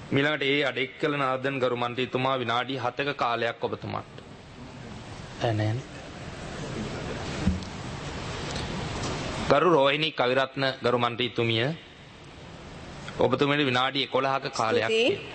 මිලඟට ඒ අඩෙක්කල නාදන් ගරු මන්ත්‍රීතුමා විනාඩි 7ක කාලයක් ඔබතුමාට. නෑ. ගරු රෝහිණී කවිරත්න ගරු මන්ත්‍රීතුමිය ඔබතුමීට විනාඩි 11ක කාලයක්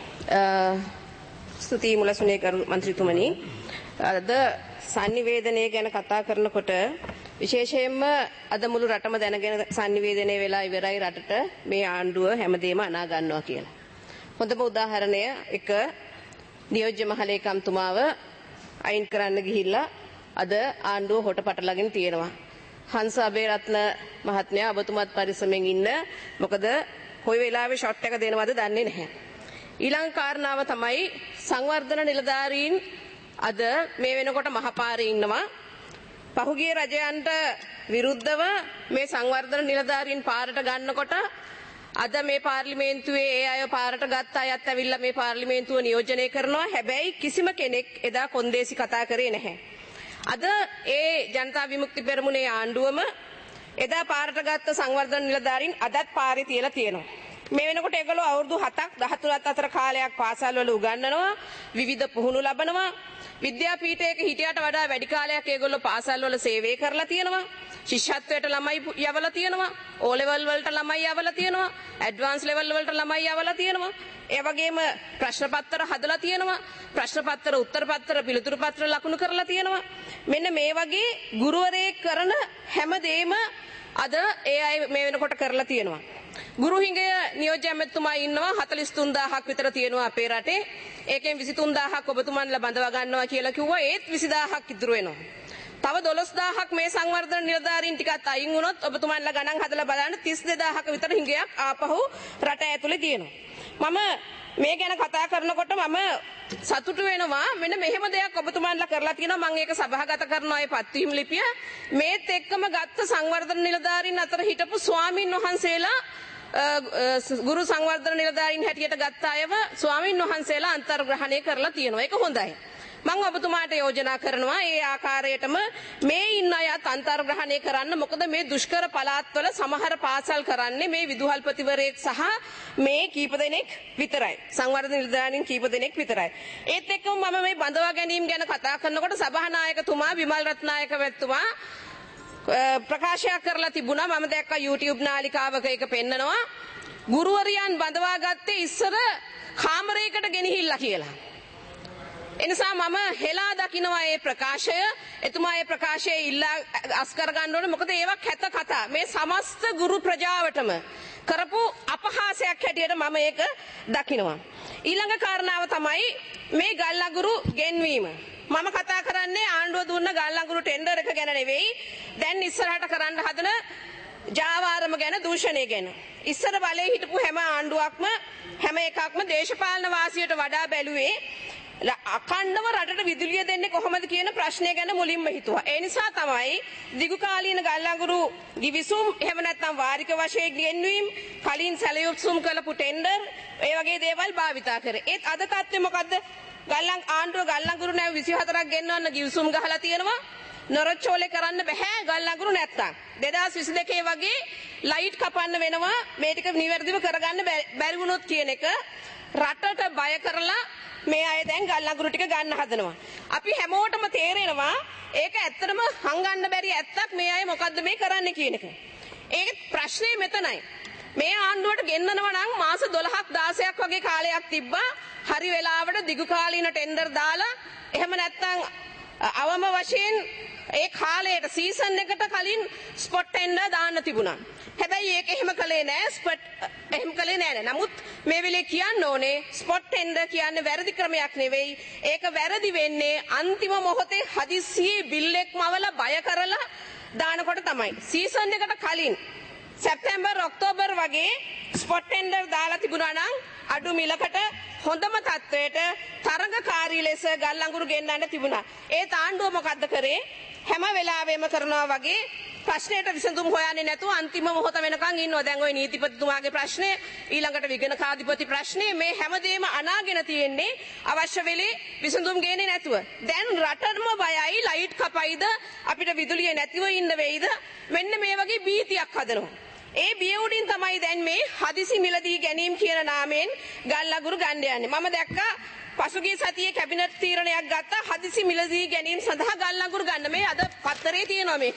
ස්තුතියි මුලසුනේ ගරු මන්ත්‍රීතුමනි. අද sannivedanaya ගැන කතා කරනකොට විශේෂයෙන්ම අද මුළු රටම දැනගෙන sannivedanaya වෙලා ඉවරයි රටට මේ ආණ්ඩුව හැමදේම අනා ගන්නවා කියලා. හොඳම උදාහරණය එක නියෝජ්‍ය මහලේකම්තුමාව අයින් කරන්න ගිහිල්ලා අද ආණ්ඩුව හොට පටලගෙන තියෙනවා. හංස අබේරත්න මහත්මයා ඔබතුමාත් පරිස්සමෙන් ඉන්න. මොකද කොයි වෙලාවෙ ෂොට් එක දෙනවද දන්නේ නැහැ. ඊළඟ කාරණාව තමයි සංවර්ධන නිලධාරීන් අද මේ වෙනකොට මහපාරේ ඉන්නවා. පහුගිය රජයන්ට විරුද්ධව මේ සංවර්ධන නිලධාරීන් පාරට ගන්නකොට අද මේ පාර්ලිමේන්තුවේ ඒ අය පාරට ගත්ත අයත් ඇවිල්ලා මේ පාර්ලිමේන්තුව නියෝජනය කරනවා. හැබැයි කිසිම කෙනෙක් එදා කොන්දේසි කතා කරේ නැහැ. අද ඒ ජනතා විමුක්ති පෙරමුණේ ආණ්ඩුවම එදා පාරට ගත්ත සංවර්ධන නිලධාරීන් අදත් පාරේ තියලා තියෙනවා. මේ වෙනකොට ඒගොල්ලෝ අවුරුදු 7ක් 13ක් අතර කාලයක් පාසල් වල උගන්වනවා, විවිධ පුහුණු ලබනවා. විද්‍යාපීඨයක හිටියට වඩා වැඩි කාලයක් ඒගොල්ලෝ පාසල් වල සේවය කරලා තියෙනවා. ශිෂ්‍යත්වයට ළමයි යවලා තියෙනවා. O level වලට ළමයි යවලා තියෙනවා. ඇඩ්වාන්ස් ලෙවල් වලට ළමයි යවලා තියෙනවා. ඒ වගේම ප්‍රශ්න පත්‍ර හදලා තියෙනවා. ප්‍රශ්න පත්‍ර, උත්තර පත්‍ර, පිළිතුරු පත්‍ර ලකුණු කරලා තියෙනවා. මෙන්න මේ වගේ ගුරුවරයෙක් කරන හැමදේම අද ඒ අය මේ වෙනකොට කරලා තියෙනවා. ගුරු හිඟය නියෝජ්‍ය ඇමතුමා ඉන්නවා 43000ක් විතර තියෙනවා අපේ රටේ. ඒකෙන් 23000ක් ඔබතුමන්ලා බඳවා ගන්නවා කියලා කිව්වා. ඒත් 20000ක් ඉතුරු වෙනවා. තව 12000ක් මේ සංවර්ධන නිලධාරීන් ටිකත් අයින් වුණොත් ඔබතුමන්ලා ගණන් හදලා බලන්න 32000ක විතර හිඟයක් ආපහු රට ඇතුලේ තියෙනවා. මම මේ ගැන කතා කරනකොට මම සතුටු වෙනවා. මෙන්න මෙහෙම දෙයක් ඔබතුමන්ලා කරලා තියෙනවා. මම ඒක සභාගත කරනවා ඒ පත්වීම් ලිපිය. මේත් එක්කම ගත්ත සංවර්ධන නිලධාරීන් අතර හිටපු ස්වාමින් වහන්සේලා ගුරු සංවර්ධන නිලධාරීන් හැටියට ගත්ත අයව ස්වාමින් වහන්සේලා අන්තර්ග්‍රහණය කරලා තියෙනවා. ඒක හොඳයි. මම ඔබතුමාට යෝජනා කරනවා ඒ ආකාරයටම මේ ඉන්න අයත් අන්තර්ග්‍රහණය කරන්න. මොකද මේ දුෂ්කර පළාත්වල සමහර පාසල් කරන්නේ මේ විදුහල්පතිවරයෙක් සහ මේ කීප දෙනෙක් විතරයි. සංවර්ධන නිලධාරීන් කීප දෙනෙක් විතරයි. ඒත් එක්කම මම මේ බඳවා ගැනීම ගැන කතා කරනකොට සභානායකතුමා විමල් රත්නායක මැතිතුමා ප්‍රකාශයක් කරලා තිබුණා. මම දැක්කා YouTube නාලිකාවක ඒක පෙන්නනවා. ගුරුවරියන් බඳවා ගත්තේ ඉස්සර කාමරයකට ගෙනහිල්ලා කියලා. එනිසා මම හෙලා දකිනවා මේ ප්‍රකාශය. එතුමා මේ ප්‍රකාශය ඉල්ලා අස් කර ගන්න ඕනේ. මොකද ඒවා කැත කතා. මේ සමස්ත ගුරු ප්‍රජාවටම කරපු අපහාසයක් හැටියට මම ඒක දකිනවා. ඊළඟ කාරණාව තමයි මේ ගල් අඟුරු ගෙන්වීම. මම කතා කරන්නේ ආණ්ඩුව දුන්න ගල් අඟුරු ටෙන්ඩර් එක ගැන නෙවෙයි. දැන් ඉස්සරහට කරන්න හදන ජාවාරම ගැන, දූෂණය ගැන. ඉස්සර බලේ හිටපු හැම ආණ්ඩුවක්ම හැම එකක්ම දේශපාලන වාසියට වඩා බැලුවේ අඛණ්ඩව රටට විදුලිය දෙන්නේ කොහොමද කියන ප්‍රශ්නය ගැන මුලින්ම හිතුවා. ඒ නිසා තමයි දිගු කාලීන ගල් අඟුරු ගිවිසුම්, එහෙම නැත්නම් වාරික වශයෙන් ගෙන්වීම, කලින් සැලයුම් කරපු ටෙන්ඩර්, ඒ වගේ දේවල් භාවිතා කරේ. ඒත් අද තත්ත්වය මොකද්ද? ආණ්ඩුව ගල් අඟුරු නැව 24ක් ගෙන්වන්න ගිවිසුම් ගහලා තියෙනවා. නොරොච්චෝලේ කරන්න බෑ ගල් අඟුරු නැත්තම්. 2022 වගේ ලයිට් කපන්න වෙනවා මේ ටික නිවැරදිව කරගන්න බැරි වුණොත් කියන එක රටට බය කරලා මේ අය දැන් ගල් අඟුරු ටික ගන්න හදනවා. අපි හැමෝටම තේරෙනවා ඒක ඇත්තටම හංගන්න බැරි ඇත්තක් මේ අය මොකද්ද මේ කරන්නේ කියන එක. ඒක ප්‍රශ්නේ මෙතනයි. මේ ආණ්ඩුවට ගෙන්නනවා නම් මාස 12ක් 16ක් වගේ කාලයක් තිබ්බා. හරි වෙලාවට දිගු කාලීන ටෙන්ඩර් දාලා එහෙම නැත්නම් අවම වශයෙන් ඒ කාලයට සීසන් එකට කලින් ස්පොට් ටෙන්ඩර් දාන්න තිබුණා. හැබැයි ඒක එහෙම කළේ නෑ. නමුත් මේ වෙලේ කියන්න ඕනේ ස්පොට් ටෙන්ඩර් කියන්නේ වැරදි ක්‍රමයක් නෙවෙයි. ඒක වැරදි වෙන්නේ අන්තිම මොහොතේ හදිස්සියේ බිල් එකක් මවලා බය කරලා දානකොට තමයි. සීසන් එකට කලින් සැප්තැම්බර් ඔක්තෝබර් වගේ ස්පොට් ටෙන්ඩර් දාලා තිබුණා නම් අඩු මිලකට හොඳම තත්වයට තරඟකාරී ලෙස ගල් අඟුරු ගෙන්නන්න තිබුණා. ඒ ආණ්ඩුව මොකද්ද කරේ? හැම වෙලාවෙම කරනවා වගේ ප්‍රශ්නයට විසඳුම් හොයන්නේ නැතුව අන්තිම මොහොත වෙනකන් ඉන්නවා. දැන් ওই නීතිපතිතුමාගේ ප්‍රශ්නේ, ඊළඟට විගණකාධිපති ප්‍රශ්නේ, මේ හැමදේම අනාගෙන තියෙන්නේ අවශ්‍ය වෙලේ විසඳුම් ගේන්නේ නැතුව. දැන් රටම බයයි ලයිට් කපයිද, අපිට විදුලිය නැතිව ඉන්න වෙයිද, මෙන්න මේ වගේ බීතියක් හදනවා. ඒ බිය උඩින් තමයි දැන් මේ හදිසි මිලදී ගැනීම කියන නාමයෙන් ගල් අඟුරු ගන්න යන්නේ. මම දැක්කා පසුගිය සතියේ කැබිනට් තීරණයක් ගත්තා හදිසි මිලදී ගැනීම සඳහා ගල් අඟුරු ගන්න. මේ අද පත්තරේ තියෙනවා මේක.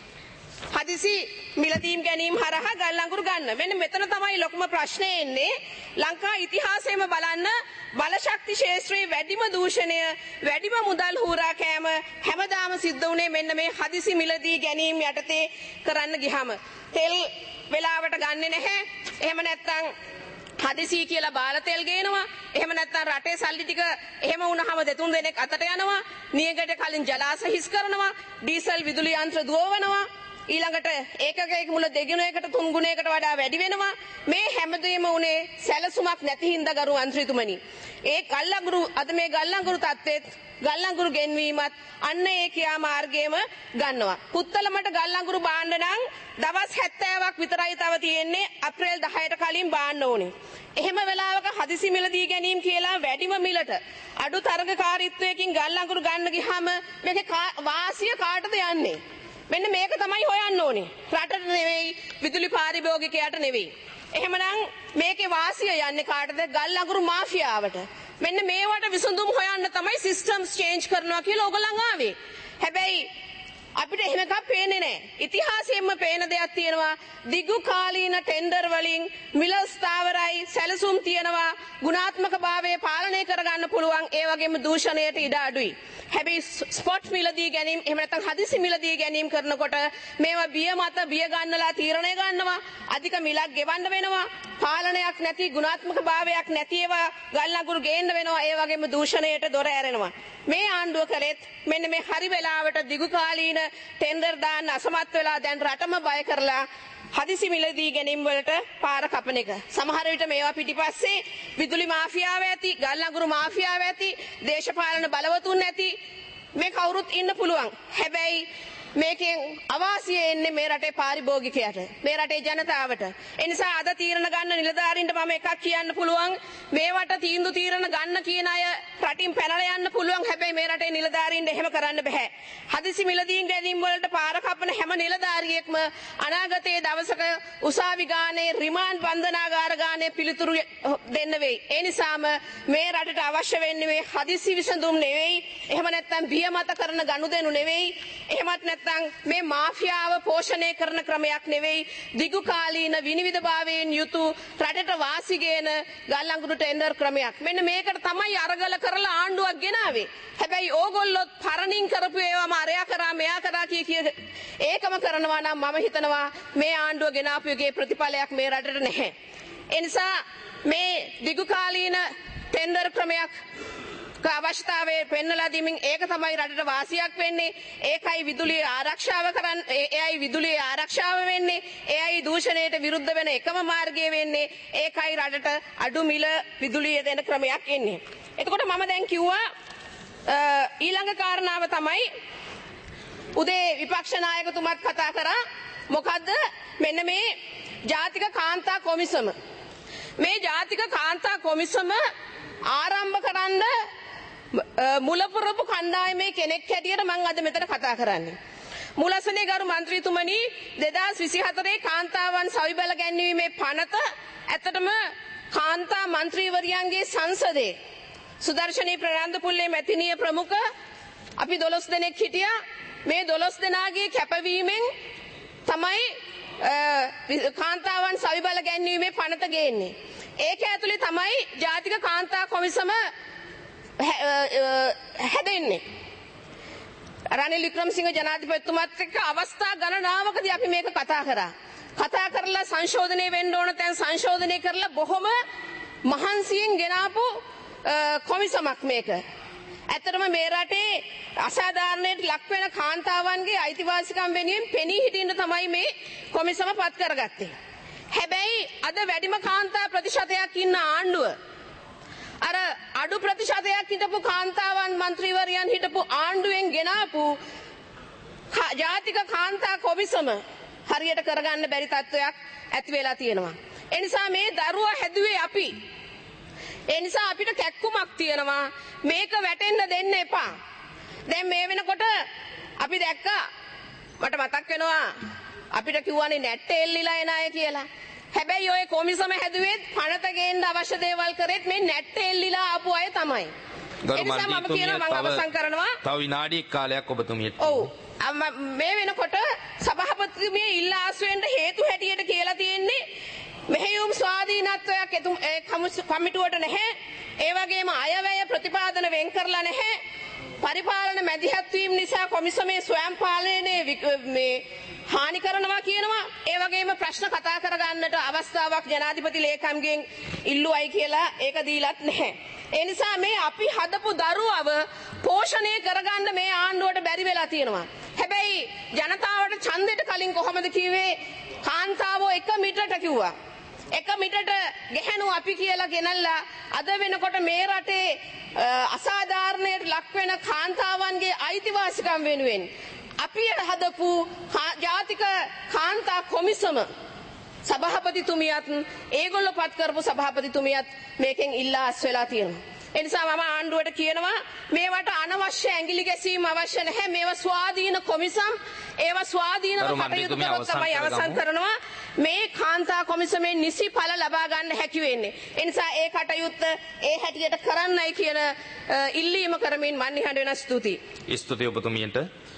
හදිසි මිලදීම් ගැනීම හරහා ගල් අඟුරු ගන්න. මෙන්න මෙතන තමයි ලොකුම ප්‍රශ්නේ එන්නේ. ලංකා ඉතිහාසයේම බලන්න බලශක්ති ක්ෂේත්‍රයේ වැඩිම දූෂණය, වැඩිම මුදල් හුරා කෑම හැමදාම සිද්ධ වුණේ මෙන්න මේ හදිසි මිලදී ගැනීම යටතේ කරන්න ගියාම. තෙල් වෙලාවට ගන්නෙ නැහැ. එහෙම නැත්නම් හදිසි කියලා බාල තෙල් ගේනවා. එහෙම නැත්නම් රටේ සල්ලි ටික එහෙම වුණාම දෙතුන් දෙනෙක් අතට යනවා. නියගට කලින් ජලාශ හිස් කරනවා. ඩීසල් විදුලි යන්ත්‍ර දුවවනවා. ඊළඟට ඒකකයක මුල දෙගුණයකට තුන් ගුණයකට වඩා වැඩි වෙනවා. මේ හැමදේම උනේ සැලසුමක් නැති හින්දා ගරු මන්ත්‍රීතුමනි. ඒ ගල් අඟුරු අද මේ ගල් අඟුරු තත්ත්වෙත් ගල් අඟුරු ගෙන්වීමත් අන්න ඒ කියා මාර්ගයේම ගන්නවා. පුත්තලමට ගල් අඟුරු බාන්න නම් දවස් 70ක් විතරයි තව තියෙන්නේ. අප්‍රේල් 10ට කලින් බාන්න ඕනේ. එහෙම වෙලාවක හදිසි මිලදී ගැනීම කියලා වැඩිම මිලට අඩු තරගකාරීත්වයකින් ගල් අඟුරු ගන්න ගියාම මේකේ වාසිය කාටද යන්නේ? මෙන්න මේක තමයි හොයන්න ඕනේ. රටට නෙවෙයි, විදුලි පාරිභෝගිකයාට නෙවෙයි. එහෙමනම් මේකේ වාසිය යන්නේ කාටද? ගල් අඟුරු මාෆියාවට. මෙන්න මේවට විසඳුම් හොයන්න තමයි සිස්ටම්ස් චේන්ජ් කරනවා කියලා ඕගොල්ලන් ආවේ. හැබැයි අපිට එහෙම එකක් පේන්නේ නැහැ. ඉතිහාසයෙන්ම පේන දෙයක් තියෙනවා. දිගු කාලීන ටෙන්ඩර් වලින් මිල ස්ථාවරයි, සැලසුම් තියෙනවා, ගුණාත්මක භාවය පාලනය කරගන්න පුළුවන්. ඒ වගේම දූෂණයට ඉඩ අඩුයි. හැබැයි ස්පොට් මිලදී ගැනීම එහෙම නැත්නම් හදිසි මිලදී ගැනීම කරනකොට මේවා බිය මත බිය ගන්නලා තීරණය ගන්නවා. අධික මිලක් ගෙවන්න වෙනවා. පාලනයක් නැති, ගුණාත්මක භාවයක් නැති ඒවා ගල් අඟුරු ගේන්න වෙනවා. ඒ වගේම දූෂණයට දොර ඇරෙනවා. මේ ආණ්ඩුව කළෙත් මෙන්න මේ හරි වෙලාවට දිගු කාලීන ටෙන්ඩර් දාන්න අසමත් වෙලා දැන් රටම බය කරලා හදිසි මිලදී ගැනීම වලට පාර කපන එක. සමහර විට මේවා පිටිපස්සේ විදුලි මාෆියාව ඇති, ගල් අඟුරු මාෆියාව ඇති, දේශපාලන බලවතුන් ඇති මේ කවුරුත් ඉන්න පුළුවන්. හැබැයි මේකෙන් අවාසිය එන්නේ මේ රටේ පාරිභෝගිකයට, මේ රටේ ජනතාවට. ඒ නිසා අද තීරණ ගන්න නිලධාරීන්ට මම එකක් කියන්න පුළුවන්. මේවට තීන්දුව තීරණ ගන්න කියන අය රටින් පැනලා යන්න පුළුවන්. හැබැයි මේ රටේ නිලධාරීන්ට එහෙම කරන්න බෑ. හදිසි මිලදීන් ගැනීම වලට පාර කපන හැම නිලධාරියෙක්ම අනාගතයේ දවසක උසාවි ගානේ, රිමාන්ඩ් බන්ධනාගාර ගානේ පිළිතුරු දෙන්න වෙයි. ඒ නිසාම මේ රටට අවශ්‍ය වෙන්නේ මේ හදිසි විසඳුම් නෙවෙයි. එහෙම නැත්නම් බිය මත කරන ගනුදෙනු නෙවෙයි. එහෙමත් නැත්නම් මේ මාෆියාව පෝෂණය කරන ක්‍රමයක් නෙවෙයි. දිගු කාලීන විනිවිදභාවයෙන් යුතු රටට වාසි ගේන ගල් අඟුරු ටෙන්ඩර් ක්‍රමයක්. මෙන්න මේකට තමයි අරගල කරලා ආණ්ඩුවක් ගෙනාවේ. හැබැයි ඕගොල්ලෝ පරණින් කරපු ඒවාම අරයා කරා මෙයා කරා කිය ඒකම කරනවා නම් මම හිතනවා මේ ආණ්ඩුව ගෙනාපු එකේ ප්‍රතිඵලයක් මේ රටට නැහැ. ඒ නිසා මේ දිගු කාලීන ටෙන්ඩර් ක්‍රමයක් අවශ්‍යතාවය පෙන්නලා දීමින් ඒක තමයි රටට වාසියක් වෙන්නේ. ඒකයි විදුලිය ආරක්ෂාව කරන්නේ. එයයි විදුලිය ආරක්ෂාව වෙන්නේ. එයයි දූෂණයට විරුද්ධ වෙන එකම මාර්ගය වෙන්නේ. ඒකයි රටට අඩු මිල විදුලිය දෙන ක්‍රමයක් එන්නේ. එතකොට මම දැන් කිව්වා ඊළඟ කාරණාව තමයි උදේ විපක්ෂ නායකතුමත් කතා කරා. මොකද්ද? මෙන්න මේ ජාතික කාන්තා කොමිසම. මේ ජාතික කාන්තා කොමිසම ආරම්භ කරන්න මුලපුරපු කණ්ඩායමේ කෙනෙක් හැටියට මම අද මෙතන කතා කරන්නේ. මුලසනේ ගරු මන්ත්‍රීතුමනි 2024 කාන්තාවන් සවිබල ගැන්වීමේ පනත ඇත්තටම කාන්තා මන්ත්‍රීවරියන්ගේ සංසදේ සුදර්ශනී ප්‍රනන්දපුල්ලේ මැතිණිය ප්‍රමුඛ අපි 12 දෙනෙක් හිටියා. මේ 12 දෙනාගේ කැපවීමෙන් තමයි කාන්තාවන් සවිබල ගැන්වීමේ පනත ගේන්නේ. ඒක ඇතුලේ තමයි ජාතික කාන්තා කොමිසම හැදෙන්නේ. රනිල් වික්‍රමසිංහ ජනාධිපතිතුමත් එක්ක අවස්ථා ගණනාවකදී අපි මේක කතා කරා. කතා කරලා සංශෝධනය වෙන්න ඕන තැන් සංශෝධනය කරලා බොහොම මහන්සියෙන් ගෙනාපු කොමිසමක් මේක. ඇත්තටම මේ රටේ අසාධාරණයට ලක් වෙන කාන්තාවන්ගේ අයිතිවාසිකම් වෙනුවෙන් පෙනී හිටින්න තමයි මේ කොමිසම පත් කරගත්තේ. හැබැයි අද වැඩිම කාන්තා ප්‍රතිශතයක් ඉන්න ආණ්ඩුව අර අඩු ප්‍රතිශතයක් හිටපු කාන්තාවන් മന്ത്രിවරයන් හිටපු ආණ්ඩුවෙන් ගෙනාපු ජාතික කාන්තා කොමිසම හරියට කරගන්න බැරි තත්වයක් ඇති වෙලා තියෙනවා. ඒ නිසා මේ දරුවා හැදුවේ අපි. ඒ නිසා අපිට කැක්කුමක් තියෙනවා. මේක වැටෙන්න දෙන්න එපා. දැන් මේ වෙනකොට අපි දැක්කා මට මතක් වෙනවා අපිට කිව්වනේ නැට්ට එල්ලිලා එන අය කියලා. හැබැයි ඔය කොමිසම හැදුවෙත් පනත ගේන්න අවශ්‍ය දේවල් කරෙත් මේ නැට්ට එල්ලිලා ආපු අය තමයි. ගරු මන්ත්‍රීතුමිය තව විනාඩියක් කාලයක් ඔබතුමියට. ඔව්. මේ වෙනකොට සභාපතිතුමිය ඉල්ලාස් වෙන්න හේතු හැටියට කියලා තියෙන්නේ මෙහෙයුම් ස්වාධීනත්වයක් කමිටුවට නැහැ. ඒ වගේම අයවැය ප්‍රතිපාදන වෙන් කරලා නැහැ. පරිපාලන මැදිහත් වීම නිසා කොමිසමේ ස්වයං පාලනයේ මේ හානි කරනවා කියනවා. ඒ වගේම ප්‍රශ්න කතා කරගන්නට අවස්ථාවක් ජනාධිපති ලේකම්ගෙන් ඉල්ලුවයි කියලා ඒක දීලත් නැහැ. ඒ නිසා මේ අපි හදපු දරුවව පෝෂණය කරගන්න මේ ආණ්ඩුවට බැරි වෙලා තියෙනවා. හැබැයි ජනතාවට ඡන්දෙට කලින් කොහොමද කිව්වේ කාන්තාවෝ 1 මීටරට කිව්වා. 1 මීටරට ගැහණු අපි කියලා ගෙනල්ලා අද වෙනකොට මේ රටේ අසාධාරණයට ලක් වෙන කාන්තාවන්ගේ අයිතිවාසිකම් වෙනුවෙන් අපි හදපු ජාතික කාන්තා කොමිසම සභාපතිතුමියත් ඒගොල්ලෝ පත් කරපු සභාපතිතුමියත් මේකෙන් ඉල්ලා අස් වෙලා තියෙනවා. ඒ නිසා මම ආණ්ඩුවට කියනවා මේවට අනවශ්‍ය ඇඟිලි ගැසීම් අවශ්‍ය නැහැ. මේවා ස්වාධීන කොමිසම් ඒවා ස්වාධීනව කටයුතු කරොත් තමයි අවසන් කරනවා. මේ කාන්තා කොමිසමෙන් නිසි ඵල ලබා ගන්න හැකි වෙන්නේ. ඒ නිසා ඒ කටයුත්ත ඒ හැටියට කරන්නයි කියන ඉල්ලීම කරමින් මන් නිහඬ වෙන ස්තුතියි. ස්තුතියි ඔබතුමියට.